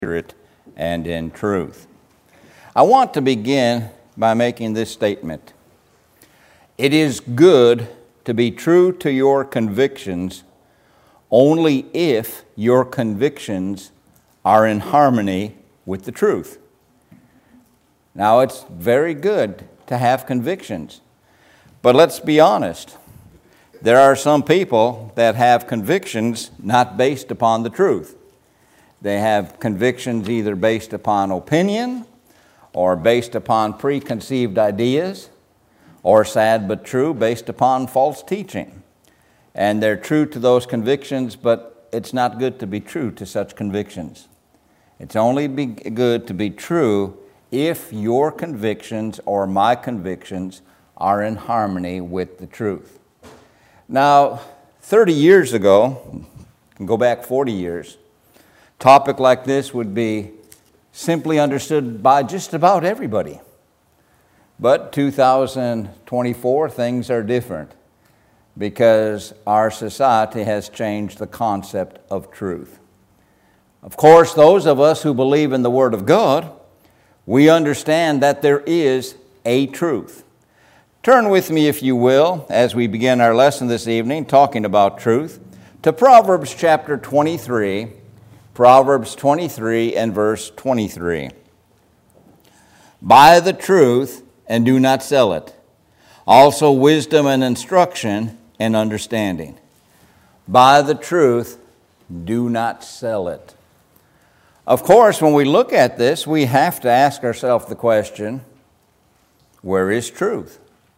Spirit and in truth. I want to begin by making this statement. It is good to be true to your convictions only if your convictions are in harmony with the truth. Now, it's very good to have convictions, but let's be honest. There are some people that have convictions not based upon the truth. They have convictions either based upon opinion or based upon preconceived ideas, or sad but true, based upon false teaching. And they're true to those convictions, but it's not good to be true to such convictions. It's only good to be true if your convictions or my convictions are in harmony with the truth. Now, 30 years ago, go back 40 years, a topic like this would be simply understood by just about everybody. But 2024, things are different because our society has changed the concept of truth. Of course, those of us who believe in the Word of God, we understand that there is a truth. Turn with me, if you will, as we begin our lesson this evening, talking about truth, to Proverbs chapter 23, Proverbs 23 and verse 23. Buy the truth and do not sell it. Also wisdom and instruction and understanding. Buy the truth, do not sell it. Of course, when we look at this, we have to ask ourselves the question, where is truth?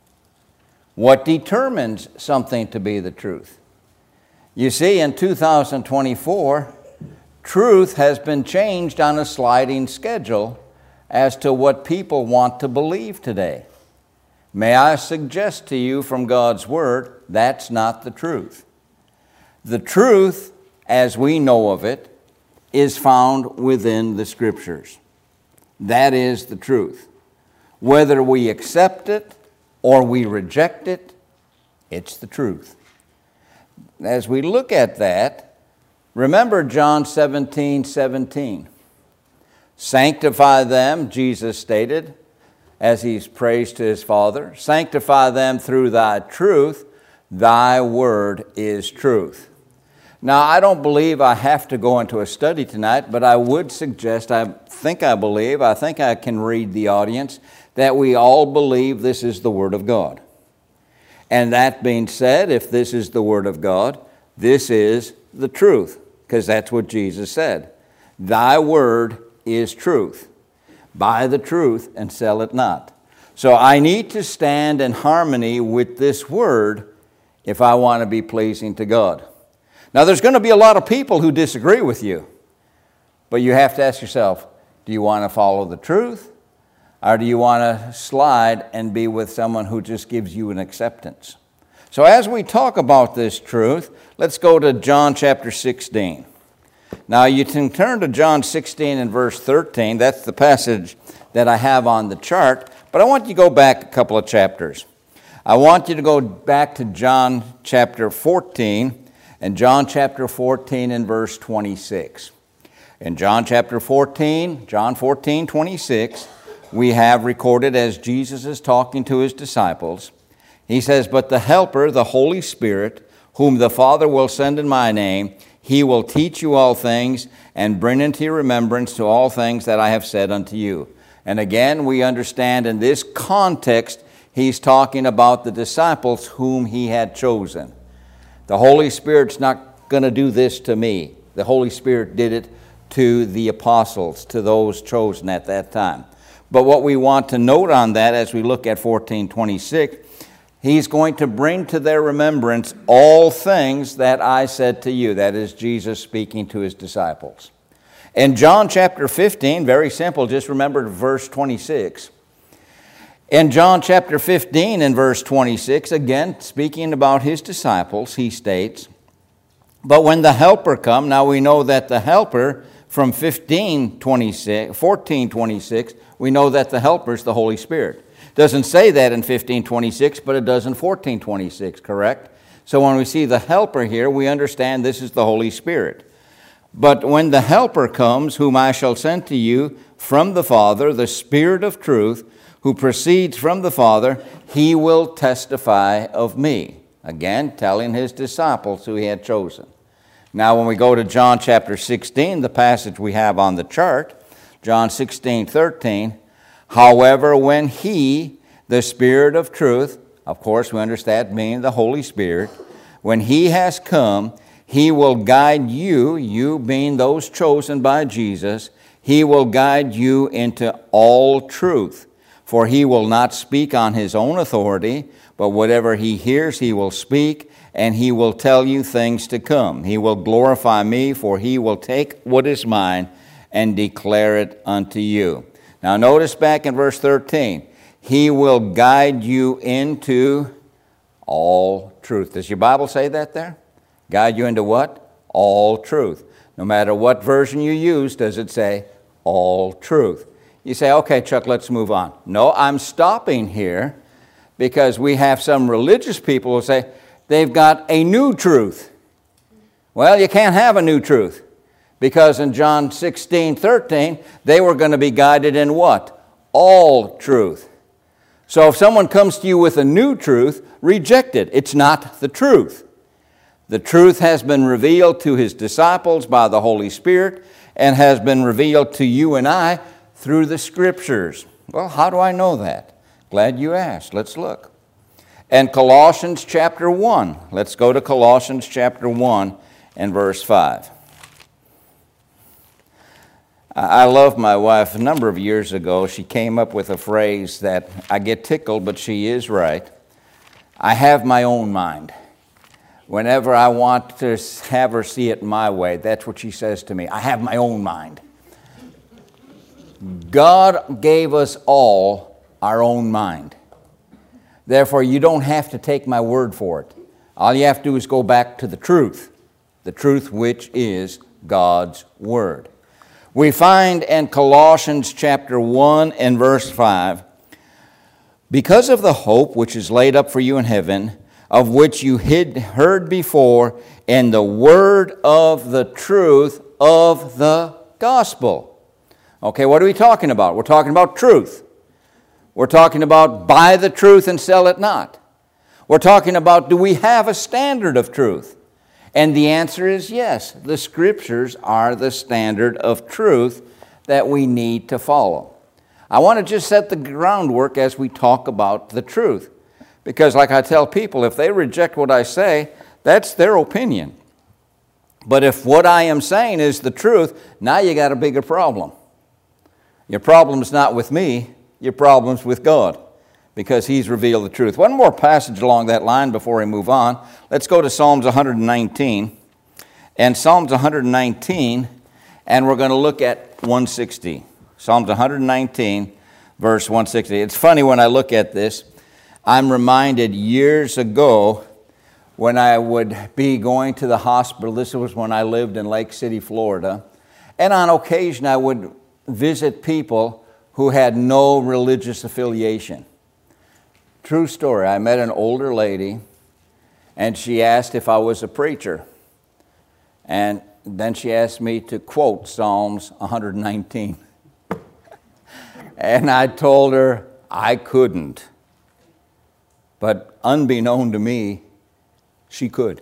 What determines something to be the truth? You see, in 2024, truth has been changed on a sliding schedule as to what people want to believe today. May I suggest to you from God's Word, that's not the truth. The truth, as we know of it, is found within the Scriptures. That is the truth. Whether we accept it or we reject it, it's the truth. As we look at that, remember John 17:17. Sanctify them, Jesus stated, as He's praised to His Father. Sanctify them through Thy truth. Thy word is truth. Now, I don't believe I have to go into a study tonight, but I would suggest, I think I can read the audience, that we all believe this is the Word of God. And that being said, if this is the Word of God, this is the truth, because that's what Jesus said. Thy word is truth. Buy the truth and sell it not. So I need to stand in harmony with this word if I want to be pleasing to God. Now, there's going to be a lot of people who disagree with you, but you have to ask yourself, do you want to follow the truth, or do you want to slide and be with someone who just gives you an acceptance? So as we talk about this truth, let's go to John chapter 16. Now, you can turn to John 16 and verse 13. That's the passage that I have on the chart, but I want you to go back a couple of chapters. I want you to go back to John chapter 14, and John chapter 14 and verse 26. In John chapter 14, John 14:26, we have recorded as Jesus is talking to His disciples. He says, "But the Helper, the Holy Spirit, whom the Father will send in my name, He will teach you all things and bring into your remembrance to all things that I have said unto you." And again, we understand in this context, He's talking about the disciples whom He had chosen. The Holy Spirit's not going to do this to me. The Holy Spirit did it to the apostles, to those chosen at that time. But what we want to note on that as we look at 14:26, He's going to bring to their remembrance all things that I said to you. That is Jesus speaking to His disciples. In John chapter 15, very simple, just remember verse 26. In John chapter 15 and verse 26, again, speaking about His disciples, He states, "But when the Helper come," now we know that the Helper from 14:26, we know that the Helper is the Holy Spirit. Doesn't say that in 15:26, but it does in 14:26, correct? So when we see the Helper here, we understand this is the Holy Spirit. But when the Helper comes, whom I shall send to you from the Father, the Spirit of truth, who proceeds from the Father, he will testify of me. Again, telling his disciples who he had chosen. Now, when we go to John chapter 16, the passage we have on the chart, John 16:13, however, when he, the Spirit of truth, of course we understand meaning the Holy Spirit, when he has come, he will guide you, you being those chosen by Jesus, he will guide you into all truth. For he will not speak on his own authority, but whatever he hears he will speak, and he will tell you things to come. He will glorify me, for he will take what is mine and declare it unto you. Now notice back in verse 13, he will guide you into all truth. Does your Bible say that there? Guide you into what? All truth. No matter what version you use, does it say all truth? You say, okay, Chuck, let's move on. No, I'm stopping here because we have some religious people who say they've got a new truth. Well, you can't have a new truth because in John 16:13, they were going to be guided in what? All truth. So if someone comes to you with a new truth, reject it. It's not the truth. The truth has been revealed to his disciples by the Holy Spirit and has been revealed to you and I through the Scriptures. Well, how do I know that? Glad you asked. Let's look. And Colossians chapter 1. Let's go to Colossians chapter 1 and verse 5. I love my wife. A number of years ago, she came up with a phrase that I get tickled, but she is right. I have my own mind. Whenever I want to have her see it my way, that's what she says to me. I have my own mind. God gave us all our own mind. Therefore, you don't have to take my word for it. All you have to do is go back to the truth which is God's Word. We find in Colossians chapter 1 and verse 5, because of the hope which is laid up for you in heaven, of which you had heard before in the word of the truth of the gospel. Okay, what are we talking about? We're talking about truth. We're talking about buy the truth and sell it not. We're talking about do we have a standard of truth? And the answer is yes. The Scriptures are the standard of truth that we need to follow. I want to just set the groundwork as we talk about the truth. Because like I tell people, if they reject what I say, that's their opinion. But if what I am saying is the truth, now you got a bigger problem. Your problem's not with me, your problem's with God, because He's revealed the truth. One more passage along that line before we move on. Let's go to Psalms 119. And Psalms 119, and we're going to look at 160. Psalms 119, verse 160. It's funny when I look at this, I'm reminded years ago when I would be going to the hospital. This was when I lived in Lake City, Florida. And on occasion I would visit people who had no religious affiliation. True story. I met an older lady and she asked if I was a preacher. And then she asked me to quote Psalms 119. And I told her I couldn't. But unbeknown to me, she could.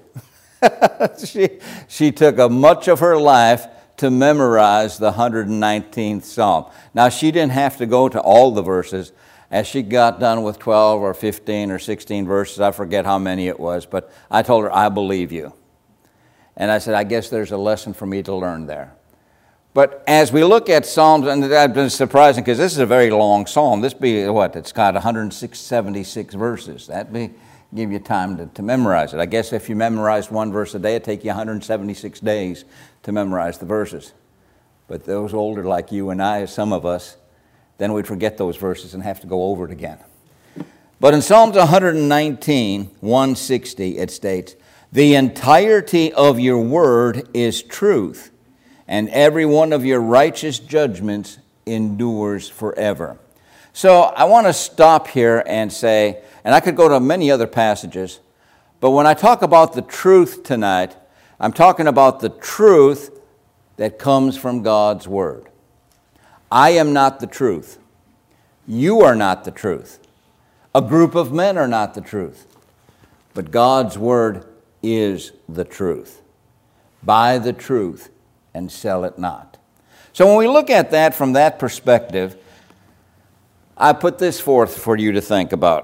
She took much of her life to memorize the 119th Psalm. Now, she didn't have to go to all the verses. As she got done with 12 or 15 or 16 verses, I forget how many it was, but I told her, I believe you. And I said, I guess there's a lesson for me to learn there. But as we look at Psalms, and that's been surprising because this is a very long psalm. This be what? It's got 176 verses. That be give you time to memorize it. I guess if you memorized one verse a day, it'd take you 176 days to memorize the verses. But those older like you and I, some of us, then we'd forget those verses and have to go over it again. But in Psalms 119, 160, it states, the entirety of your word is truth, and every one of your righteous judgments endures forever. So I want to stop here and say, and I could go to many other passages, but when I talk about the truth tonight, I'm talking about the truth that comes from God's Word. I am not the truth. You are not the truth. A group of men are not the truth. But God's Word is the truth. Buy the truth and sell it not. So when we look at that from that perspective, I put this forth for you to think about.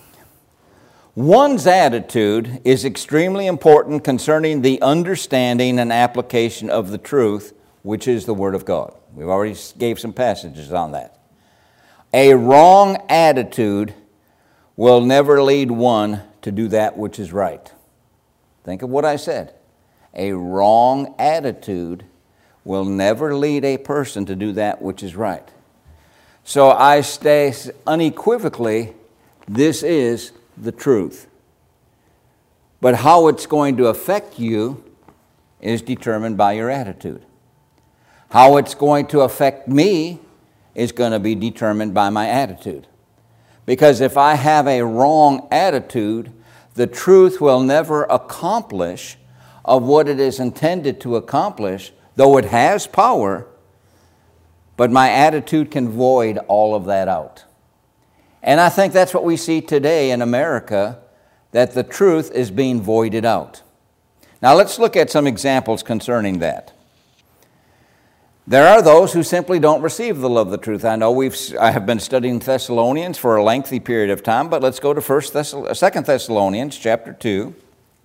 One's attitude is extremely important concerning the understanding and application of the truth, which is the Word of God. We've already gave some passages on that. A wrong attitude will never lead one to do that which is right. Think of what I said. A wrong attitude will never lead a person to do that which is right. So I say unequivocally, this is the truth. But how it's going to affect you is determined by your attitude. How it's going to affect me is going to be determined by my attitude. Because if I have a wrong attitude, the truth will never accomplish of what it is intended to accomplish, though it has power, but my attitude can void all of that out. And I think that's what we see today in America, that the truth is being voided out. Now let's look at some examples concerning that. There are those who simply don't receive the love of the truth. I know I have been studying Thessalonians for a lengthy period of time, but let's go to 2 Thessalonians chapter 2.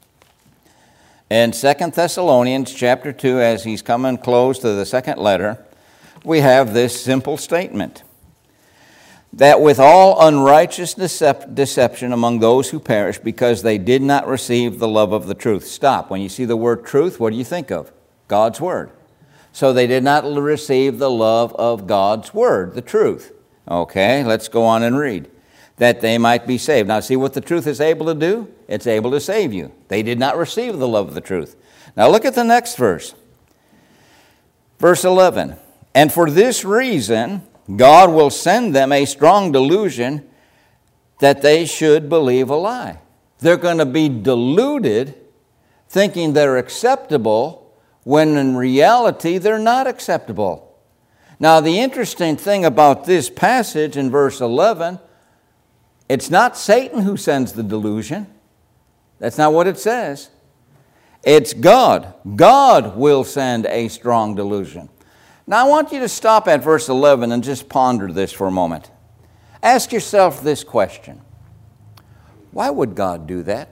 In 2 Thessalonians chapter 2, as he's coming close to the second letter, we have this simple statement, that with all unrighteous deception among those who perish, because they did not receive the love of the truth. Stop. When you see the word truth, what do you think of? God's Word. So they did not receive the love of God's Word, the truth. Okay, let's go on and read. That they might be saved. Now see what the truth is able to do? It's able to save you. They did not receive the love of the truth. Now look at the next verse. Verse 11. And for this reason, God will send them a strong delusion that they should believe a lie. They're going to be deluded, thinking they're acceptable, when in reality they're not acceptable. Now the interesting thing about this passage in verse 11, it's not Satan who sends the delusion. That's not what it says. It's God. God will send a strong delusion. Now I want you to stop at verse 11 and just ponder this for a moment. Ask yourself this question. Why would God do that?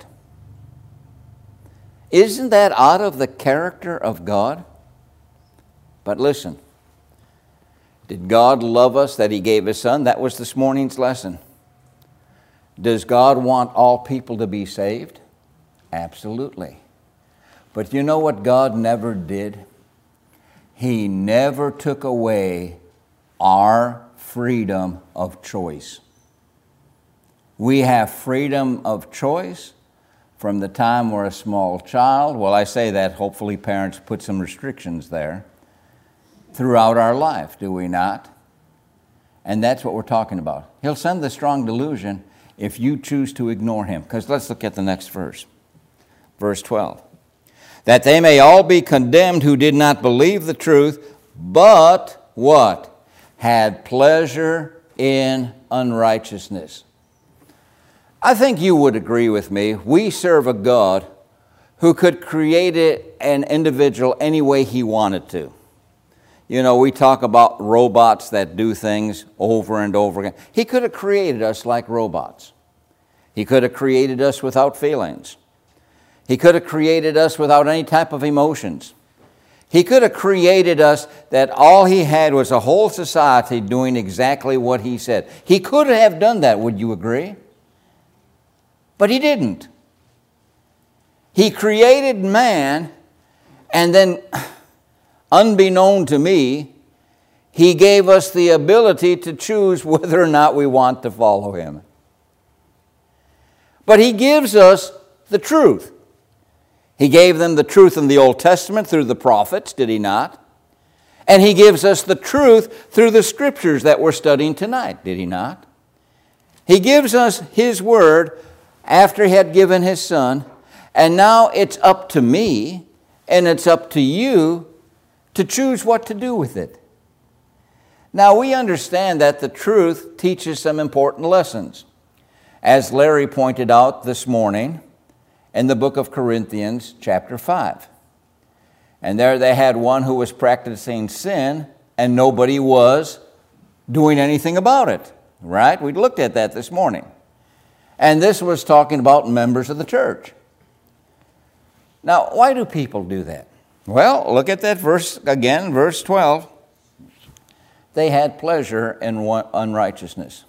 Isn't that out of the character of God? But listen, did God love us that He gave His Son? That was this morning's lesson. Does God want all people to be saved? Absolutely. But you know what God never did? He never took away our freedom of choice. We have freedom of choice from the time we're a small child. Well, I say that, hopefully parents put some restrictions there, throughout our life, do we not? And that's what we're talking about. He'll send the strong delusion if you choose to ignore Him. Because let's look at the next verse. Verse 12. That they may all be condemned who did not believe the truth, but what? Had pleasure in unrighteousness. I think you would agree with me. We serve a God who could create an individual any way He wanted to. You know, we talk about robots that do things over and over again. He could have created us like robots. He could have created us without feelings. He could have created us without any type of emotions. He could have created us that all He had was a whole society doing exactly what He said. He could have done that, would you agree? But He didn't. He created man, and then, unbeknown to me, He gave us the ability to choose whether or not we want to follow Him. But He gives us the truth. He gave them the truth in the Old Testament through the prophets, did He not? And He gives us the truth through the Scriptures that we're studying tonight, did He not? He gives us His Word after He had given His Son, and now it's up to me and it's up to you to choose what to do with it. Now, we understand that the truth teaches some important lessons. As Larry pointed out this morning in the book of Corinthians, chapter 5. And there they had one who was practicing sin, and nobody was doing anything about it. Right? We looked at that this morning. And this was talking about members of the church. Now, why do people do that? Well, look at that verse again, verse 12. They had pleasure in unrighteousness.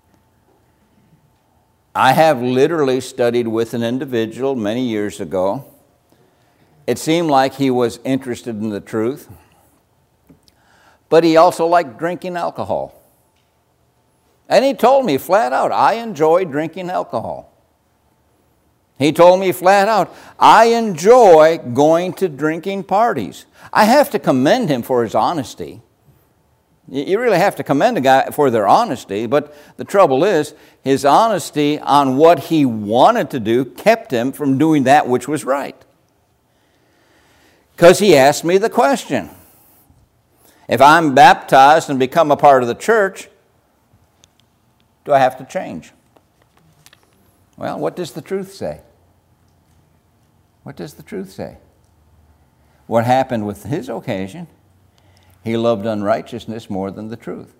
I have literally studied with an individual many years ago. It seemed like he was interested in the truth, but he also liked drinking alcohol. And he told me flat out, I enjoy drinking alcohol. He told me flat out, I enjoy going to drinking parties. I have to commend him for his honesty. You really have to commend a guy for their honesty, but the trouble is, his honesty on what he wanted to do kept him from doing that which was right. Because he asked me the question, if I'm baptized and become a part of the church, do I have to change? Well, what does the truth say? What does the truth say? What happened with his occasion? He loved unrighteousness more than the truth.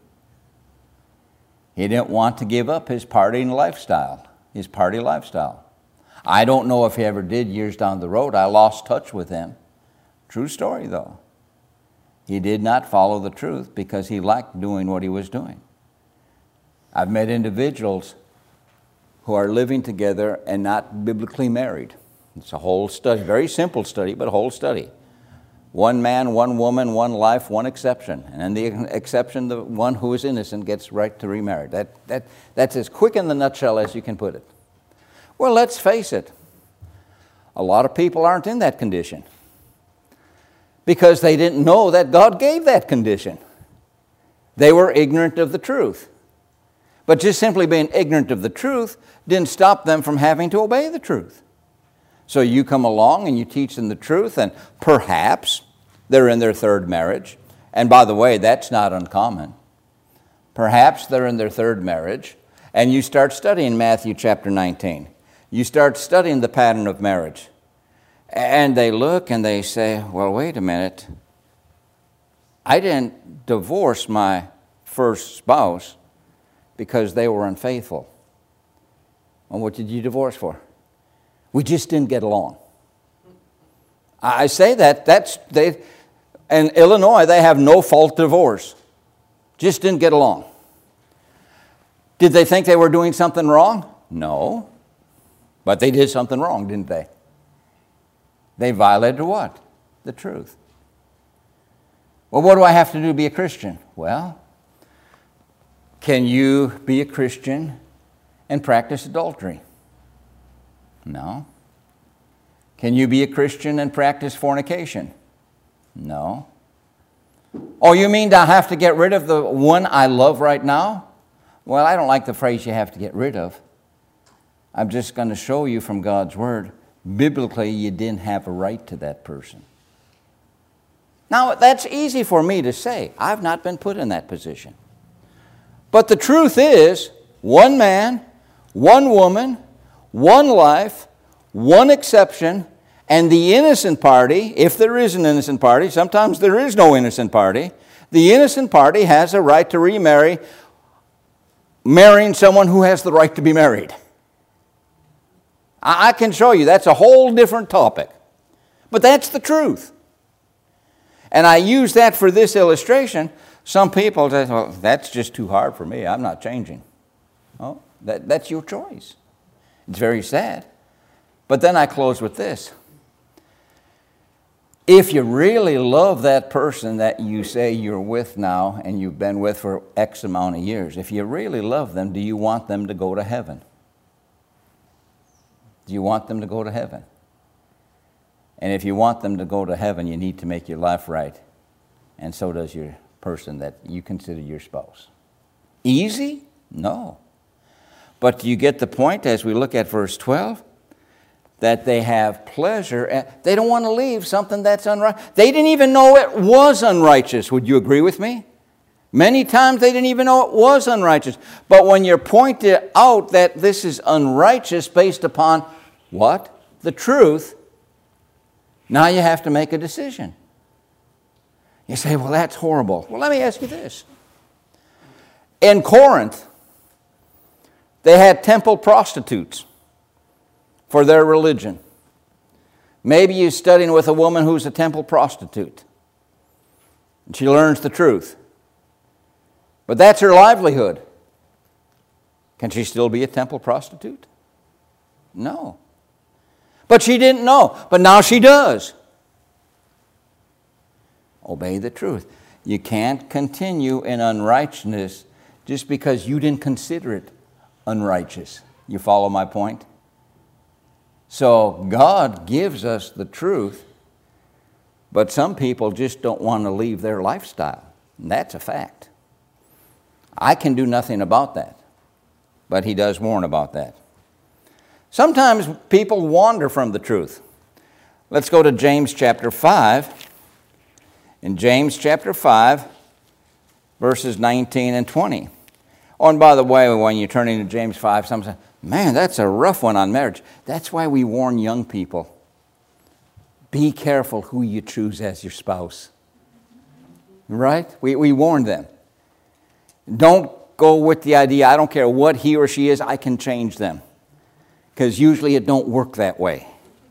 He didn't want to give up his partying lifestyle, his party lifestyle. I don't know if he ever did years down the road. I lost touch with him. True story, though. He did not follow the truth because he liked doing what he was doing. I've met individuals who are living together and not biblically married. It's a whole study, very simple study, but a whole study. One man, one woman, one life, one exception. And in the exception, the one who is innocent gets right to remarry. That's as quick in the nutshell as you can put it. Well, let's face it. A lot of people aren't in that condition because they didn't know that God gave that condition. They were ignorant of the truth. But just simply being ignorant of the truth didn't stop them from having to obey the truth. So you come along and you teach them the truth, and perhaps they're in their third marriage. And by the way, that's not uncommon. Perhaps they're in their third marriage, and you start studying Matthew chapter 19. You start studying the pattern of marriage. And they look and they say, well, wait a minute. I didn't divorce my first spouse because they were unfaithful. Well, what did you divorce for? We just didn't get along. I say in Illinois, they have no-fault divorce. Just didn't get along. Did they think they were doing something wrong? No. But they did something wrong, didn't they? They violated what? The truth. Well, what do I have to do to be a Christian? Well, can you be a Christian and practice adultery? No. Can you be a Christian and practice fornication? No. Oh, you mean I have to get rid of the one I love right now? Well, I don't like the phrase you have to get rid of. I'm just going to show you from God's Word, biblically, you didn't have a right to that person. Now, that's easy for me to say. I've not been put in that position. But the truth is, one man, one woman, one life, one exception, and the innocent party, if there is an innocent party, sometimes there is no innocent party, the innocent party has a right to remarry, marrying someone who has the right to be married. I can show you that's a whole different topic. But that's the truth. And I use that for this illustration. Some people say, well, that's just too hard for me. I'm not changing. Oh, that's your choice. It's very sad. But then I close with this. If you really love that person that you say you're with now and you've been with for X amount of years, if you really love them, do you want them to go to heaven? Do you want them to go to heaven? And if you want them to go to heaven, you need to make your life right. And so does your person that you consider your spouse. Easy? No. But do you get the point as we look at verse 12? that they have pleasure, and they don't want to leave something that's unrighteous. They didn't even know it was unrighteous. Would you agree with me? Many times they didn't even know it was unrighteous. But when you're pointed out that this is unrighteous based upon what? The truth, now you have to make a decision. You say, well, that's horrible. Well, let me ask you this. In Corinth, they had temple prostitutes for their religion. Maybe you're studying with a woman who's a temple prostitute, and she learns the truth. But that's her livelihood. Can she still be a temple prostitute? No. But she didn't know, but now she does. Obey the truth. You can't continue in unrighteousness just because you didn't consider it unrighteous. You follow my point? So God gives us the truth, but some people just don't want to leave their lifestyle. And that's a fact. I can do nothing about that, but He does warn about that. Sometimes people wander from the truth. Let's go to James chapter 5. In James chapter 5, verses 19 and 20. Oh, and by the way, when you turn into James 5, some say, man, that's a rough one on marriage. That's why we warn young people. Be careful who you choose as your spouse. Right? We warn them. Don't go with the idea, I don't care what he or she is, I can change them. Because usually it don't work that way.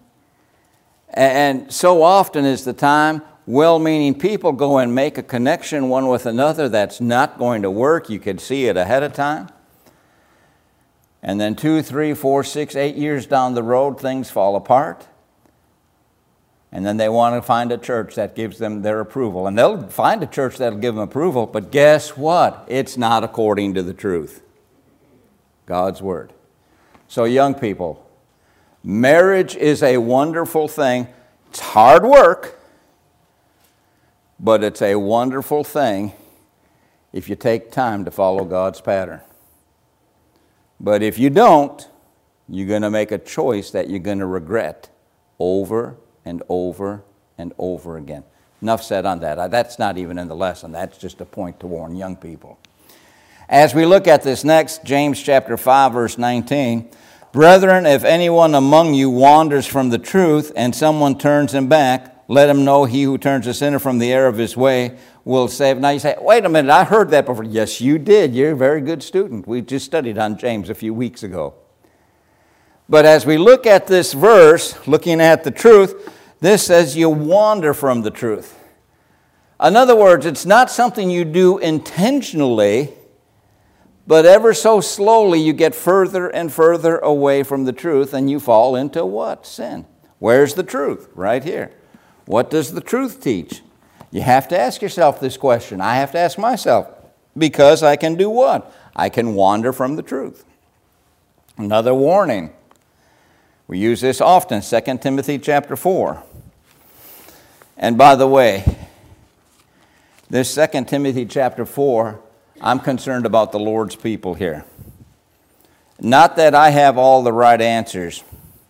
And so often is the time well-meaning people go and make a connection one with another that's not going to work. You can see it ahead of time. And then 2, 3, 4, 6, 8 years down the road, things fall apart. And then they want to find a church that gives them their approval. And they'll find a church that'll give them approval, but guess what? It's not according to the truth. God's Word. So young people, marriage is a wonderful thing. It's hard work, but it's a wonderful thing if you take time to follow God's pattern. But if you don't, you're going to make a choice that you're going to regret over and over and over again. Enough said on that. That's not even in the lesson. That's just a point to warn young people. As we look at this next, James chapter 5, verse 19, brethren, if anyone among you wanders from the truth and someone turns him back, let him know he who turns a sinner from the error of his way will save. Now you say, wait a minute, I heard that before. Yes, you did. You're a very good student. We just studied on James a few weeks ago. But as we look at this verse, looking at the truth, this says you wander from the truth. In other words, it's not something you do intentionally, but ever so slowly you get further and further away from the truth and you fall into what? Sin. Where's the truth? Right here. What does the truth teach? You have to ask yourself this question. I have to ask myself, because I can do what? I can wander from the truth. Another warning. We use this often, 2 Timothy chapter 4. And by the way, this 2 Timothy chapter 4, I'm concerned about the Lord's people here. Not that I have all the right answers,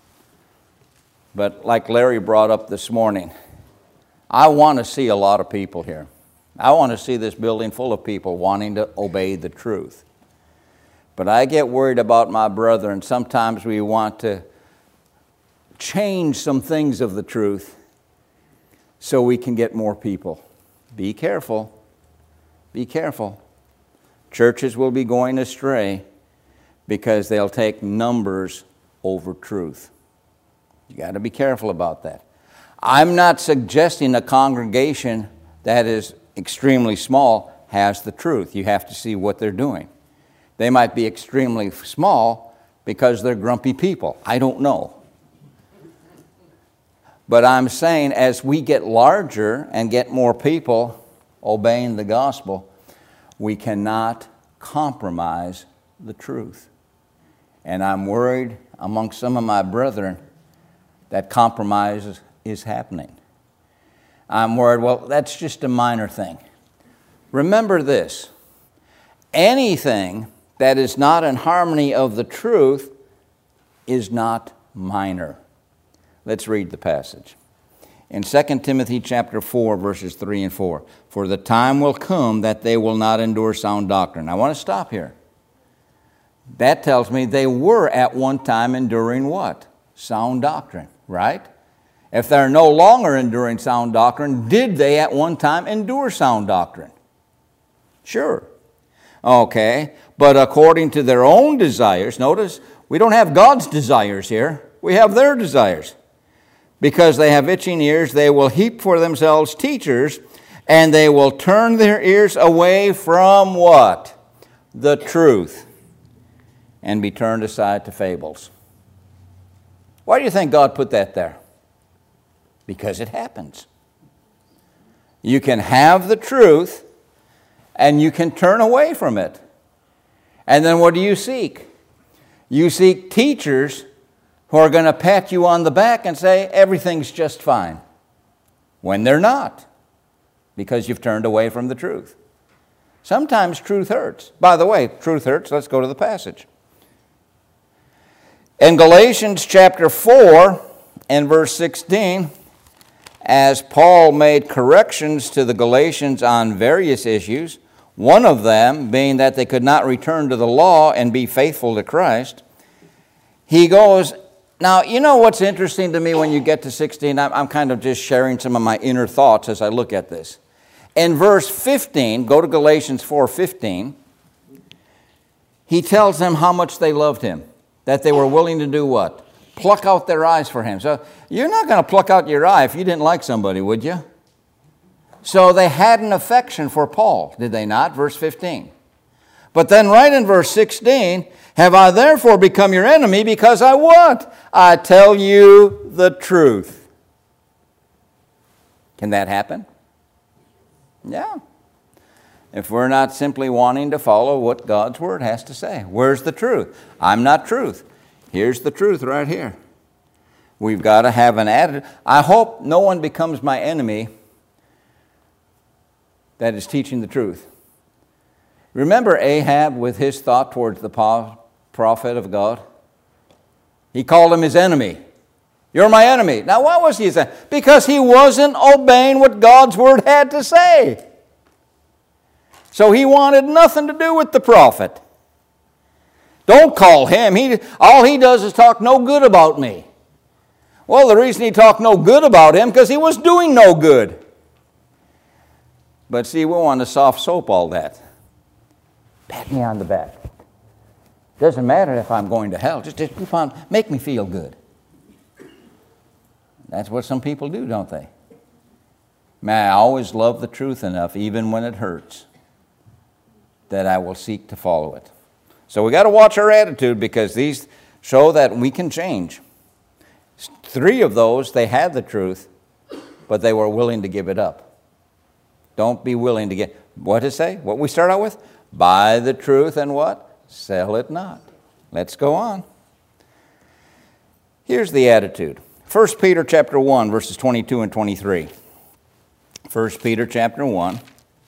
but like Larry brought up this morning, I want to see a lot of people here. I want to see this building full of people wanting to obey the truth. But I get worried about my brother, and sometimes we want to change some things of the truth so we can get more people. Be careful. Be careful. Churches will be going astray because they'll take numbers over truth. You got to be careful about that. I'm not suggesting a congregation that is extremely small has the truth. You have to see what they're doing. They might be extremely small because they're grumpy people. I don't know. But I'm saying as we get larger and get more people obeying the gospel, we cannot compromise the truth. And I'm worried among some of my brethren that compromise is happening. I'm worried, well, that's just a minor thing. Remember this, anything that is not in harmony of the truth is not minor. Let's read the passage. In 2 Timothy chapter 4, verses 3 and 4, for the time will come that they will not endure sound doctrine. I want to stop here. That tells me they were at one time enduring what? Sound doctrine, right? If they're no longer enduring sound doctrine, did they at one time endure sound doctrine? Sure. Okay, but according to their own desires, notice, we don't have God's desires here. We have their desires. Because they have itching ears, they will heap for themselves teachers, and they will turn their ears away from what? The truth, and be turned aside to fables. Why do you think God put that there? Because it happens. You can have the truth, and you can turn away from it. And then what do you seek? You seek teachers who are going to pat you on the back and say, everything's just fine, when they're not, because you've turned away from the truth. Sometimes truth hurts. By the way, truth hurts. Let's go to the passage. In Galatians chapter 4 and verse 16, as Paul made corrections to the Galatians on various issues, one of them being that they could not return to the law and be faithful to Christ, he goes, now, you know what's interesting to me when you get to 16? I'm kind of just sharing some of my inner thoughts as I look at this. In verse 15, go to Galatians 4:15, he tells them how much they loved him, that they were willing to do what? Pluck out their eyes for him. So you're not going to pluck out your eye if you didn't like somebody, would you? So they had an affection for Paul, did they not? Verse 15. But then right in verse 16, have I therefore become your enemy because I what? I tell you the truth. Can that happen? Yeah. If we're not simply wanting to follow what God's Word has to say. Where's the truth? I'm not truth. Here's the truth right here. We've got to have an attitude. I hope no one becomes my enemy that is teaching the truth. Remember Ahab with his thought towards the prophet of God? He called him his enemy. You're my enemy. Now why was he his enemy? Because he wasn't obeying what God's Word had to say. So he wanted nothing to do with the prophet. Don't call him. All he does is talk no good about me. Well, the reason he talked no good about him, because he was doing no good. But see, we want to soft soap all that. Pat me on the back. Doesn't matter if I'm going to hell. Just keep on, make me feel good. That's what some people do, don't they? Man, I always love the truth enough, even when it hurts, that I will seek to follow it. So we got to watch our attitude, because these show that we can change. 3 of those, they had the truth, but they were willing to give it up. Don't be willing to get, what does it say? What we start out with? Buy the truth and what? Sell it not. Let's go on. Here's the attitude. 1 Peter chapter 1, verses 22 and 23. 1 Peter chapter 1,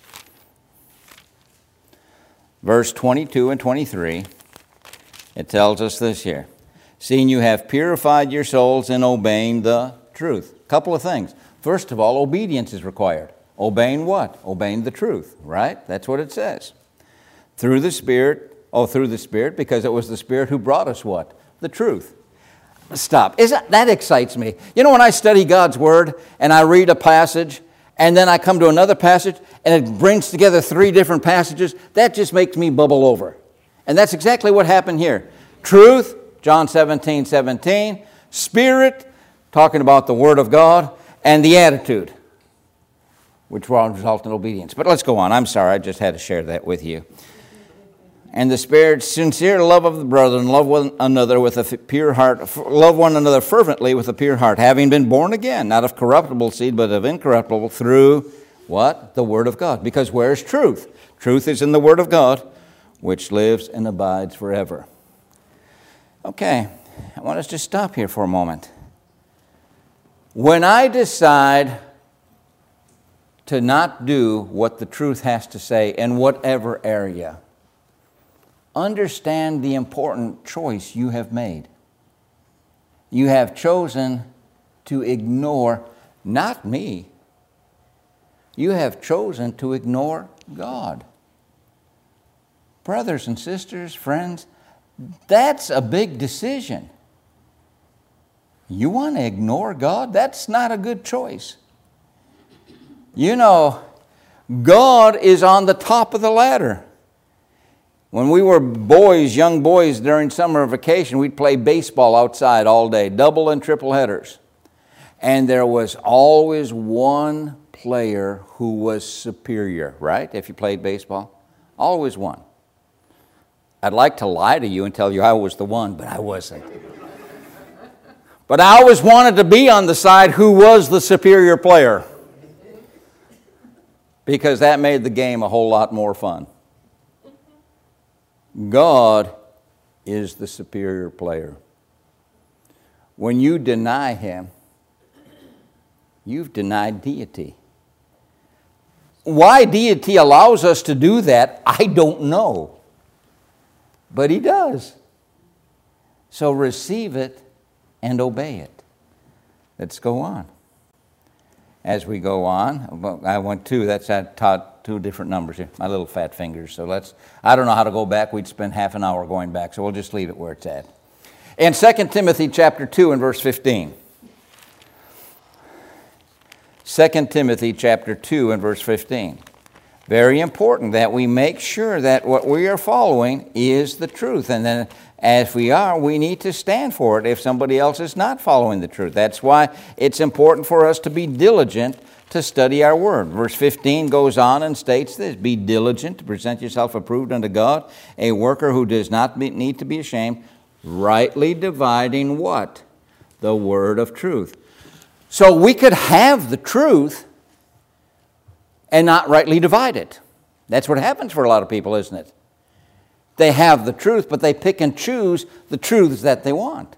verse 22 and 23. It tells us this here. Seeing you have purified your souls in obeying the truth. A couple of things. First of all, obedience is required. Obeying what? Obeying the truth, right? That's what it says. Through the Spirit, because it was the Spirit who brought us what? The truth. Stop. That excites me. You know, when I study God's Word and I read a passage and then I come to another passage and it brings together 3 different passages, that just makes me bubble over. And that's exactly what happened here. Truth, John 17:17. Spirit, talking about the Word of God. And the attitude, which will result in obedience. But let's go on. I'm sorry, I just had to share that with you. And the Spirit, sincere love of the brethren, love one another with a pure heart, love one another fervently with a pure heart, having been born again, not of corruptible seed, but of incorruptible, through what? The Word of God. Because where is truth? Truth is in the Word of God, which lives and abides forever. Okay, I want us to stop here for a moment. When I decide to not do what the truth has to say in whatever area, understand the important choice you have made. You have chosen to ignore not me. You have chosen to ignore God. Brothers and sisters, friends, that's a big decision. You want to ignore God? That's not a good choice. You know, God is on the top of the ladder. When we were boys, young boys, during summer vacation, we'd play baseball outside all day, double and triple headers. And there was always one player who was superior, right? If you played baseball, always one. I'd like to lie to you and tell you I was the one, but I wasn't. But I always wanted to be on the side who was the superior player, because that made the game a whole lot more fun. God is the superior player. When you deny Him, you've denied deity. Why deity allows us to do that, I don't know. But He does. So receive it and obey it. Let's go on. As we go on, I went two, I taught two different numbers here, my little fat fingers. So I don't know how to go back. We'd spend half an hour going back, so we'll just leave it where it's at. In 2 Timothy chapter 2 and verse 15. 2 Timothy chapter 2 and verse 15. Very important that we make sure that what we are following is the truth. And then as we are, we need to stand for it if somebody else is not following the truth. That's why it's important for us to be diligent to study our word. Verse 15 goes on and states this: be diligent to present yourself approved unto God, a worker who does not need to be ashamed, rightly dividing what? The word of truth. So we could have the truth and not rightly divide it. That's what happens for a lot of people, isn't it? They have the truth, but they pick and choose the truths that they want.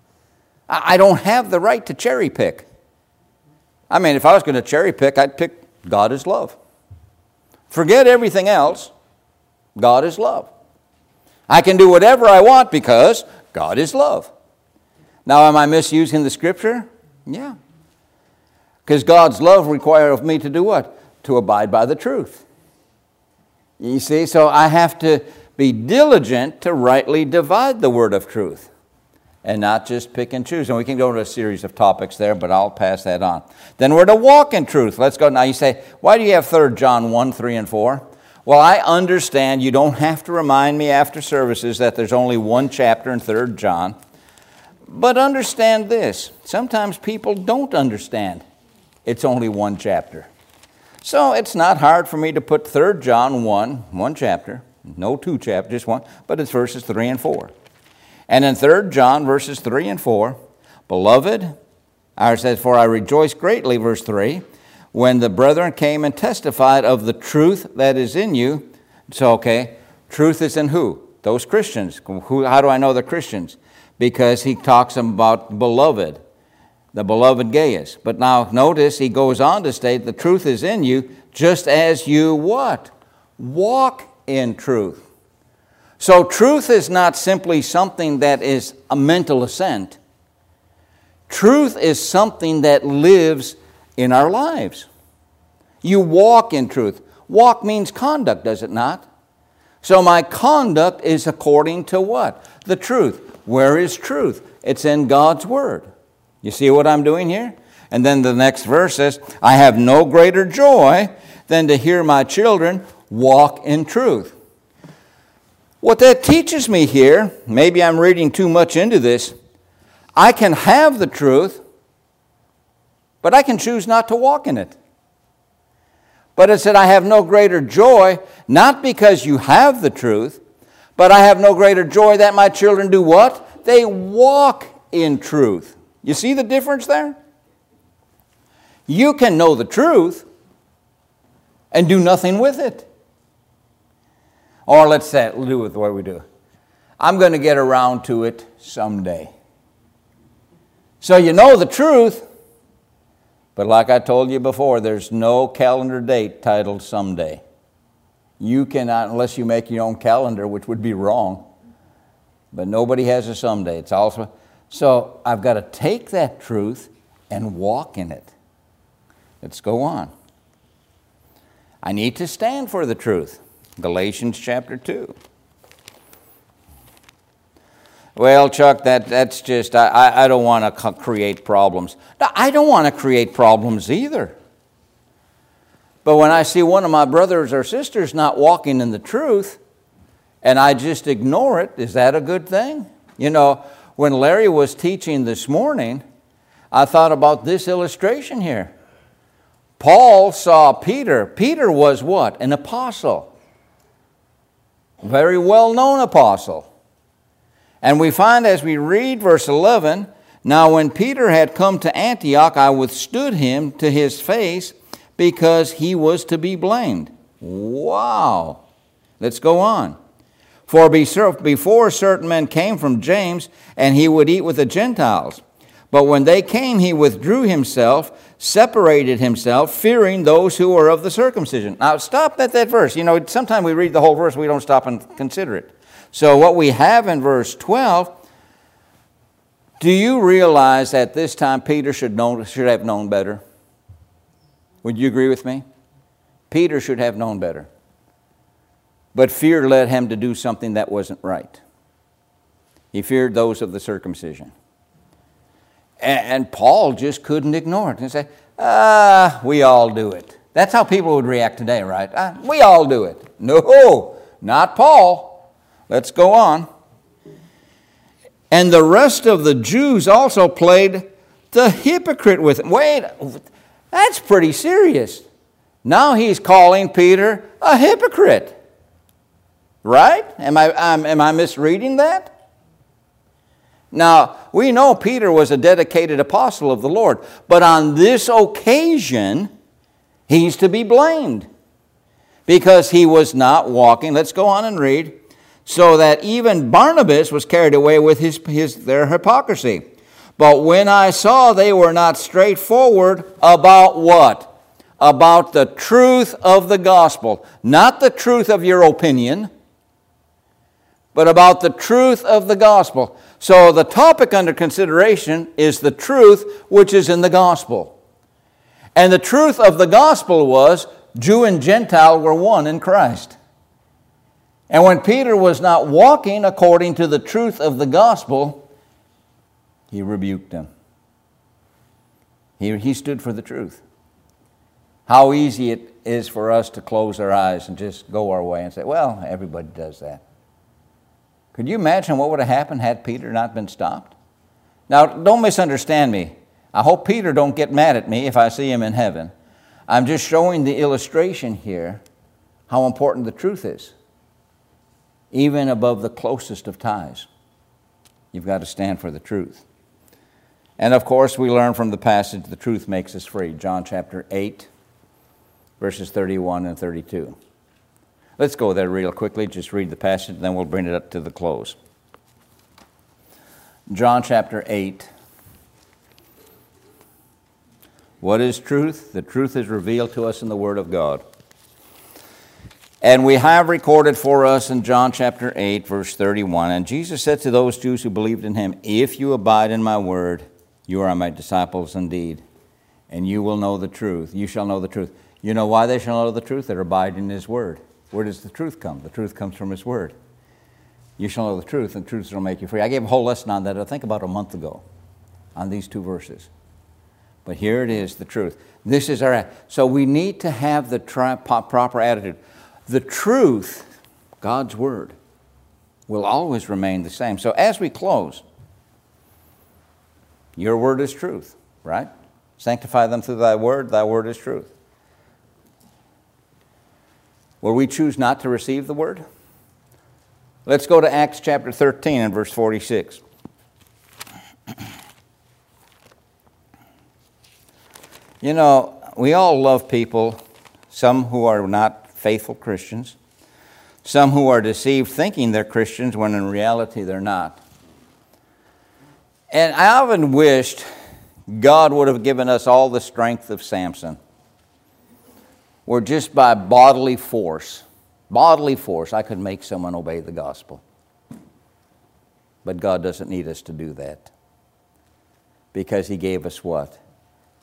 I don't have the right to cherry pick. I mean, if I was going to cherry pick, I'd pick God is love. Forget everything else. God is love. I can do whatever I want because God is love. Now, am I misusing the Scripture? Yeah. Because God's love requires of me to do what? To abide by the truth. You see, so I have to be diligent to rightly divide the word of truth and not just pick and choose. And we can go into a series of topics there, but I'll pass that on. Then we're to walk in truth. Let's go. Now you say, why do you have 3 John 1, 3, and 4? Well, I understand you don't have to remind me after services that there's only one chapter in 3 John. But understand this. Sometimes people don't understand it's only one chapter. So it's not hard for me to put 3 John 1 chapter, no 2 chapters, just one, but it's verses 3 and 4. And in 3 John verses 3 and 4, beloved, ours says, for I rejoice greatly, verse 3, when the brethren came and testified of the truth that is in you. So, okay, truth is in who? Those Christians. How do I know they're Christians? Because he talks about beloved. The beloved Gaius. But now notice he goes on to state the truth is in you just as you what? Walk in truth. So truth is not simply something that is a mental assent. Truth is something that lives in our lives. You walk in truth. Walk means conduct, does it not? So my conduct is according to what? The truth. Where is truth? It's in God's Word. You see what I'm doing here? And then the next verse says, I have no greater joy than to hear my children walk in truth. What that teaches me here, maybe I'm reading too much into this, I can have the truth, but I can choose not to walk in it. But it said, I have no greater joy, not because you have the truth, but I have no greater joy that my children do what? They walk in truth. You see the difference there? You can know the truth and do nothing with it. Or let's say, we'll do with what we do. I'm going to get around to it someday. So you know the truth, but like I told you before, there's no calendar date titled someday. You cannot, unless you make your own calendar, which would be wrong. But nobody has a someday. It's also... So I've got to take that truth and walk in it. Let's go on. I need to stand for the truth. Galatians chapter 2. Well, Chuck, that's just, I don't want to create problems. No, I don't want to create problems either. But when I see one of my brothers or sisters not walking in the truth, and I just ignore it, is that a good thing? You know, when Larry was teaching this morning, I thought about this illustration here. Paul saw Peter. Peter was what? An apostle. Very well-known apostle. And we find as we read verse 11, now when Peter had come to Antioch, I withstood him to his face because he was to be blamed. Wow. Let's go on. For before certain men came from James, and he would eat with the Gentiles. But when they came, he withdrew himself, separated himself, fearing those who were of the circumcision. Now stop at that verse. You know, sometimes we read the whole verse, we don't stop and consider it. So what we have in verse 12, do you realize at this time Peter should have known better? Would you agree with me? Peter should have known better. But fear led him to do something that wasn't right. He feared those of the circumcision. And Paul just couldn't ignore it and say, we all do it. That's how people would react today, right? We all do it. No, not Paul. Let's go on. And the rest of the Jews also played the hypocrite with him. Wait, that's pretty serious. Now he's calling Peter a hypocrite. Right? Am I misreading that? Now, we know Peter was a dedicated apostle of the Lord, but on this occasion, he's to be blamed because he was not walking. Let's go on and read. So that even Barnabas was carried away with their hypocrisy. But when I saw they were not straightforward about what? About the truth of the gospel. Not the truth of your opinion, but about the truth of the gospel. So the topic under consideration is the truth which is in the gospel. And the truth of the gospel was Jew and Gentile were one in Christ. And when Peter was not walking according to the truth of the gospel, he rebuked him. He stood for the truth. How easy it is for us to close our eyes and just go our way and say, well, everybody does that. Could you imagine what would have happened had Peter not been stopped? Now, don't misunderstand me. I hope Peter don't get mad at me if I see him in heaven. I'm just showing the illustration here how important the truth is. Even above the closest of ties, you've got to stand for the truth. And of course, we learn from the passage, the truth makes us free. John chapter 8, verses 31 and 32. Let's go there real quickly, just read the passage, and then we'll bring it up to the close. John chapter 8. What is truth? The truth is revealed to us in the Word of God. And we have recorded for us in John chapter 8, verse 31, and Jesus said to those Jews who believed in him, if you abide in my word, you are my disciples indeed, and you will know the truth. You shall know the truth. You know why they shall know the truth? They abide in his word. Where does the truth come? The truth comes from his word. You shall know the truth, and the truth shall make you free. I gave a whole lesson on that, I think about a month ago, on these two verses. But here it is, the truth. This is our, so we need to have the proper attitude. The truth, God's word, will always remain the same. So as we close, your word is truth, right? Sanctify them through thy word is truth. Will we choose not to receive the word? Let's go to Acts chapter 13 and verse 46. You know, we all love people, some who are not faithful Christians, some who are deceived thinking they're Christians when in reality they're not. And I often wished God would have given us all the strength of Samson, where just by bodily force, I could make someone obey the gospel. But God doesn't need us to do that, because he gave us what?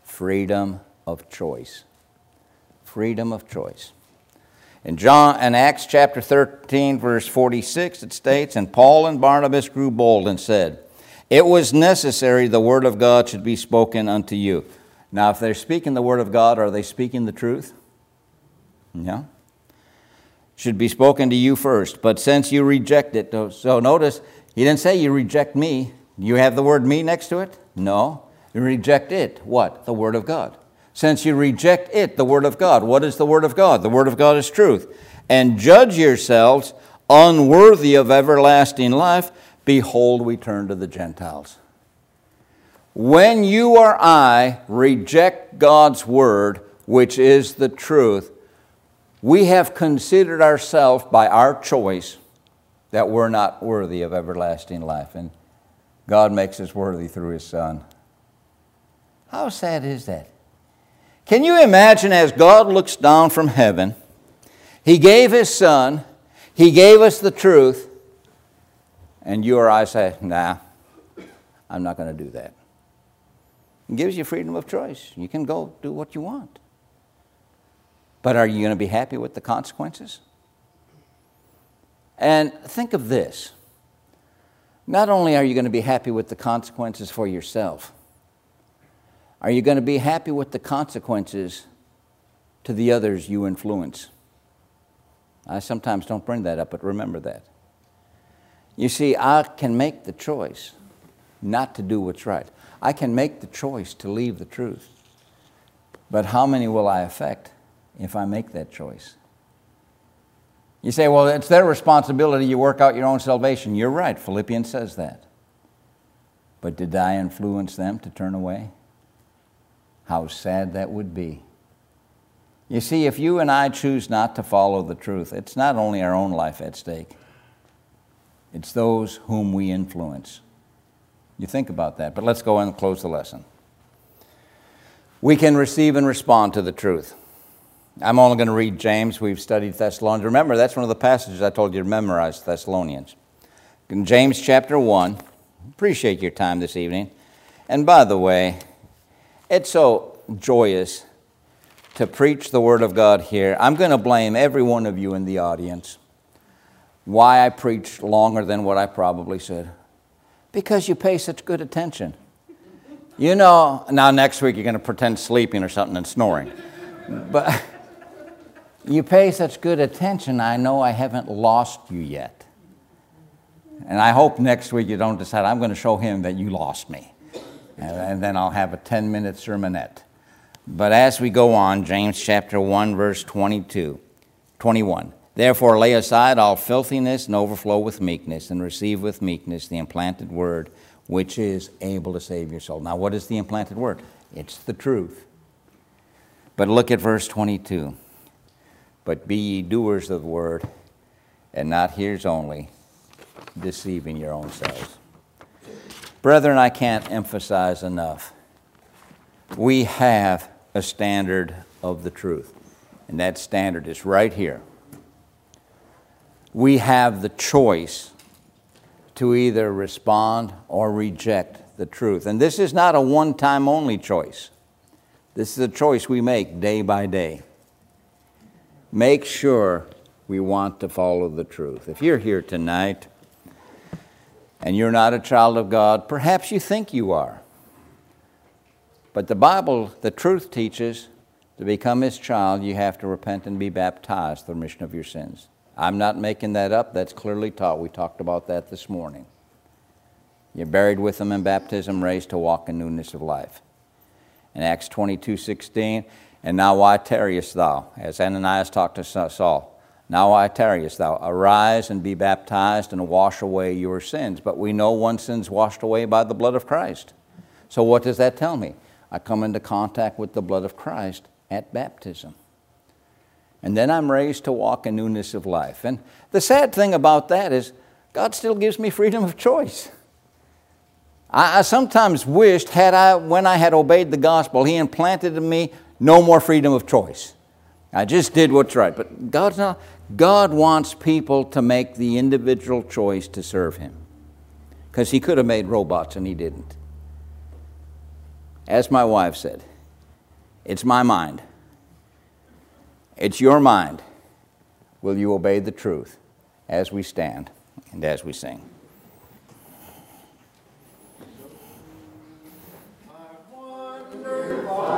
freedom of choice. Freedom of choice. In Acts chapter 13, verse 46, it states, "And Paul and Barnabas grew bold and said, 'It was necessary the word of God should be spoken unto you.'" Now, if they're speaking the word of God, are they speaking the truth? No. "Should be spoken to you first, but since you reject it," so notice, he didn't say you reject me. You have the word me next to it? No. You reject it. What? The word of God. Since you reject it, the word of God. What is the word of God? The word of God is truth. "And judge yourselves unworthy of everlasting life, behold, we turn to the Gentiles." When you or I reject God's word, which is the truth, we have considered ourselves by our choice that we're not worthy of everlasting life. And God makes us worthy through His Son. How sad is that? Can you imagine, as God looks down from heaven, He gave His Son, He gave us the truth, and you or I say, "Nah, I'm not going to do that." He gives you freedom of choice. You can go do what you want. But are you going to be happy with the consequences? And think of this. Not only are you going to be happy with the consequences for yourself, are you going to be happy with the consequences to the others you influence? I sometimes don't bring that up, but remember that. You see, I can make the choice not to do what's right. I can make the choice to leave the truth. But how many will I affect if I make that choice? You say, well, it's their responsibility. You work out your own salvation. You're right. Philippians says that. But did I influence them to turn away? How sad that would be. You see, if you and I choose not to follow the truth, it's not only our own life at stake. It's those whom we influence. You think about that, but let's go and close the lesson. We can receive and respond to the truth. I'm only going to read James. We've studied Thessalonians. Remember, that's one of the passages I told you to memorize, Thessalonians. In James chapter 1, appreciate your time this evening. And by the way, it's so joyous to preach the Word of God here. I'm going to blame every one of you in the audience why I preached longer than what I probably said. Because you pay such good attention. You know, now next week you're going to pretend sleeping or something and snoring. But you pay such good attention, I know I haven't lost you yet. And I hope next week you don't decide, I'm going to show him that you lost me. And then I'll have a 10-minute sermonette. But as we go on, James chapter 1, verse 21. Therefore lay aside all filthiness and overflow with meekness, and receive with meekness the implanted word, which is able to save your soul. Now, what is the implanted word? It's the truth. But look at verse 22. But be ye doers of the word, and not hearers only, deceiving your own selves. Brethren, I can't emphasize enough. We have a standard of the truth, and that standard is right here. We have the choice to either respond or reject the truth. And this is not a one-time only choice. This is a choice we make day by day. Make sure we want to follow the truth. If you're here tonight and you're not a child of God, perhaps you think you are. But the Bible, the truth teaches, to become His child, you have to repent and be baptized for the remission of your sins. I'm not making that up. That's clearly taught. We talked about that this morning. You're buried with Him in baptism, raised to walk in newness of life. In Acts 22:16, and now why tarriest thou? As Ananias talked to Saul, now why tarriest thou? Arise and be baptized and wash away your sins. But we know one's sins washed away by the blood of Christ. So what does that tell me? I come into contact with the blood of Christ at baptism. And then I'm raised to walk in newness of life. And the sad thing about that is God still gives me freedom of choice. I sometimes wished, when I had obeyed the gospel, He implanted in me no more freedom of choice. I just did what's right. But God wants people to make the individual choice to serve Him. Because He could have made robots and He didn't. As my wife said, It's my mind. It's your mind. Will you obey the truth as we stand and as we sing? I wonder